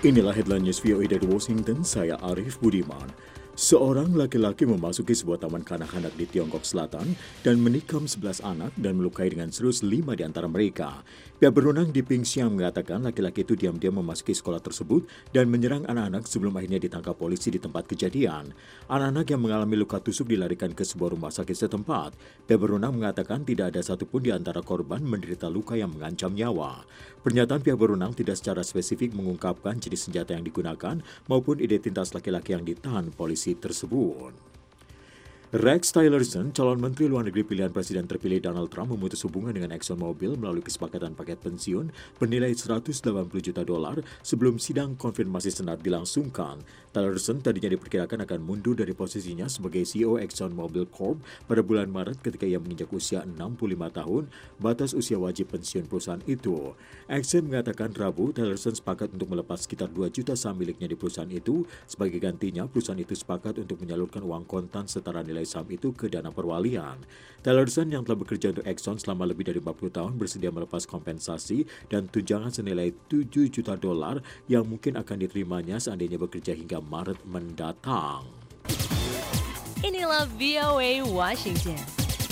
Inilah headline news VOA dari Washington, saya Arif Budiman. Seorang laki-laki memasuki sebuah taman kanak-kanak di Tiongkok Selatan dan menikam 11 anak dan melukai dengan serius 5 di antara mereka. Pihak berwenang di Pingxiang mengatakan laki-laki itu diam-diam memasuki sekolah tersebut dan menyerang anak-anak sebelum akhirnya ditangkap polisi di tempat kejadian. Anak-anak yang mengalami luka tusuk dilarikan ke sebuah rumah sakit setempat. Pihak berwenang mengatakan tidak ada satupun di antara korban menderita luka yang mengancam nyawa. Pernyataan pihak berwenang tidak secara spesifik mengungkapkan jenis senjata yang digunakan maupun identitas laki-laki yang ditahan polisi tersebut. Rex Tillerson, calon menteri luar negeri pilihan Presiden terpilih Donald Trump, memutus hubungan dengan ExxonMobil melalui kesepakatan paket pensiun bernilai $180 juta sebelum sidang konfirmasi Senat dilangsungkan. Tillerson tadinya diperkirakan akan mundur dari posisinya sebagai CEO ExxonMobil Corp pada bulan Maret ketika ia menginjak usia 65 tahun, batas usia wajib pensiun perusahaan itu. Exxon mengatakan Rabu, Tillerson sepakat untuk melepas sekitar 2 juta saham miliknya di perusahaan itu. Sebagai gantinya, perusahaan itu sepakat untuk menyalurkan uang kontan setara nilai saham itu ke dana perwalian. Tillerson yang telah bekerja untuk Exxon selama lebih dari 40 tahun bersedia melepas kompensasi dan tunjangan senilai $7 juta yang mungkin akan diterimanya seandainya bekerja hingga Maret mendatang. Inilah VOA Washington.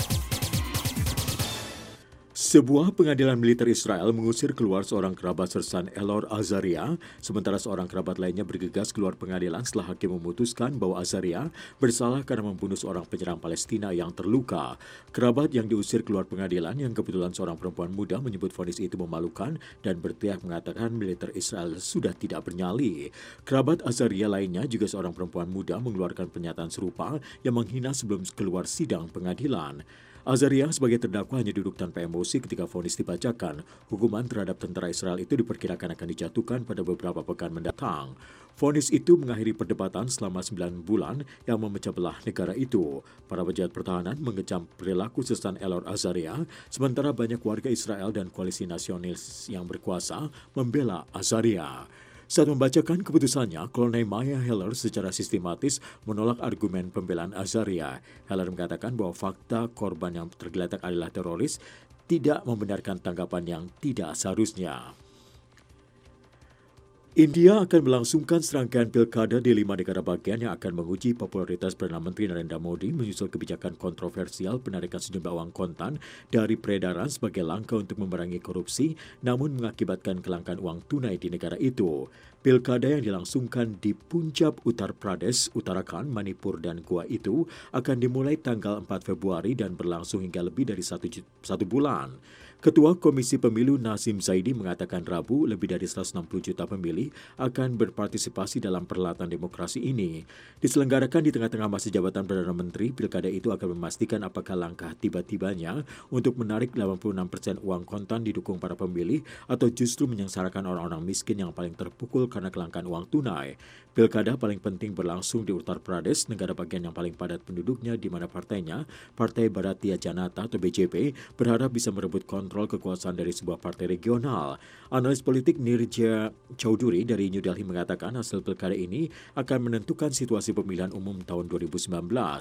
Sebuah pengadilan militer Israel mengusir keluar seorang kerabat sersan Elor Azaria, sementara seorang kerabat lainnya bergegas keluar pengadilan setelah hakim memutuskan bahwa Azaria bersalah karena membunuh seorang penyerang Palestina yang terluka. Kerabat yang diusir keluar pengadilan, yang kebetulan seorang perempuan muda, menyebut vonis itu memalukan dan berteriak mengatakan militer Israel sudah tidak bernyali. Kerabat Azaria lainnya, juga seorang perempuan muda, mengeluarkan pernyataan serupa yang menghina sebelum keluar sidang pengadilan. Azaria sebagai terdakwa hanya duduk tanpa emosi ketika vonis dibacakan. Hukuman terhadap tentara Israel itu diperkirakan akan dijatuhkan pada beberapa pekan mendatang. Vonis itu mengakhiri perdebatan selama 9 bulan yang memecah belah negara itu. Para pejabat pertahanan mengecam perilaku sersan Elor Azaria, sementara banyak warga Israel dan koalisi nasionalis yang berkuasa membela Azaria. Saat membacakan keputusannya, Kolonel Maya Heller secara sistematis menolak argumen pembelaan Azaria. Heller mengatakan bahwa fakta korban yang tergeletak adalah teroris, tidak membenarkan tanggapan yang tidak seharusnya. India akan melangsungkan serangkaian pilkada di 5 negara bagian yang akan menguji popularitas Perdana Menteri Narendra Modi menyusul kebijakan kontroversial penarikan sejumlah uang kontan dari peredaran sebagai langkah untuk memerangi korupsi, namun mengakibatkan kelangkaan uang tunai di negara itu. Pilkada yang dilangsungkan di Punjab, Uttar Pradesh, Uttarakhand, Manipur, dan Goa itu akan dimulai tanggal 4 Februari dan berlangsung hingga lebih dari satu bulan. Ketua Komisi Pemilu Nazim Zaidi mengatakan Rabu lebih dari 160 juta pemilih akan berpartisipasi dalam perhelatan demokrasi ini. Diselenggarakan di tengah-tengah masa jabatan Perdana Menteri, pilkada itu akan memastikan apakah langkah tiba-tibanya untuk menarik 86% uang kontan didukung para pemilih atau justru menyengsarakan orang-orang miskin yang paling terpukul karena kelangkaan uang tunai. Pilkada paling penting berlangsung di Uttar Pradesh, negara bagian yang paling padat penduduknya, di mana partainya, Partai Bharatiya Janata atau BJP, berharap bisa merebut kontrol kekuasaan dari sebuah partai regional. Analis politik Nirja Chowdhury dari New Delhi mengatakan hasil pilkada ini akan menentukan situasi pemilihan umum tahun 2019.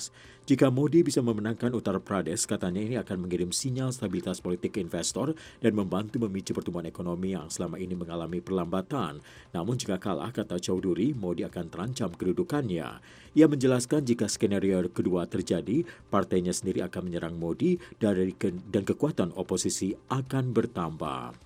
Jika Modi bisa memenangkan Uttar Pradesh, katanya ini akan mengirim sinyal stabilitas politik ke investor dan membantu memicu pertumbuhan ekonomi yang selama ini mengalami perlambatan. Namun jika kalah, kata Chowdhury, Modi akan terancam kedudukannya. Ia menjelaskan jika skenario kedua terjadi, partainya sendiri akan menyerang Modi dan kekuatan oposisi akan bertambah.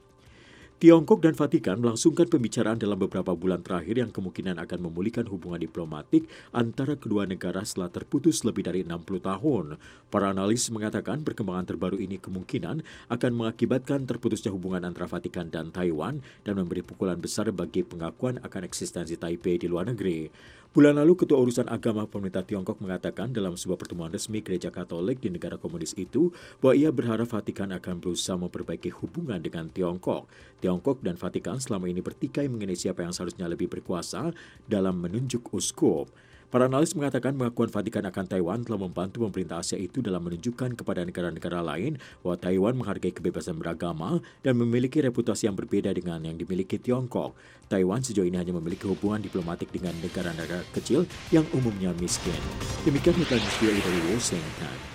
Tiongkok dan Vatikan melangsungkan pembicaraan dalam beberapa bulan terakhir yang kemungkinan akan memulihkan hubungan diplomatik antara kedua negara setelah terputus lebih dari 60 tahun. Para analis mengatakan perkembangan terbaru ini kemungkinan akan mengakibatkan terputusnya hubungan antara Vatikan dan Taiwan dan memberi pukulan besar bagi pengakuan akan eksistensi Taipei di luar negeri. Bulan lalu, Ketua Urusan Agama Pemerintah Tiongkok mengatakan dalam sebuah pertemuan resmi Gereja Katolik di negara komunis itu bahwa ia berharap Vatikan akan berusaha memperbaiki hubungan dengan Tiongkok. Tiongkok dan Vatikan selama ini bertikai mengenai siapa yang seharusnya lebih berkuasa dalam menunjuk uskup. Para analis mengatakan pengakuan Vatikan akan Taiwan telah membantu pemerintah Asia itu dalam menunjukkan kepada negara-negara lain bahwa Taiwan menghargai kebebasan beragama dan memiliki reputasi yang berbeda dengan yang dimiliki Tiongkok. Taiwan sejauh ini hanya memiliki hubungan diplomatik dengan negara-negara kecil yang umumnya miskin. Demikian headline dari Washington.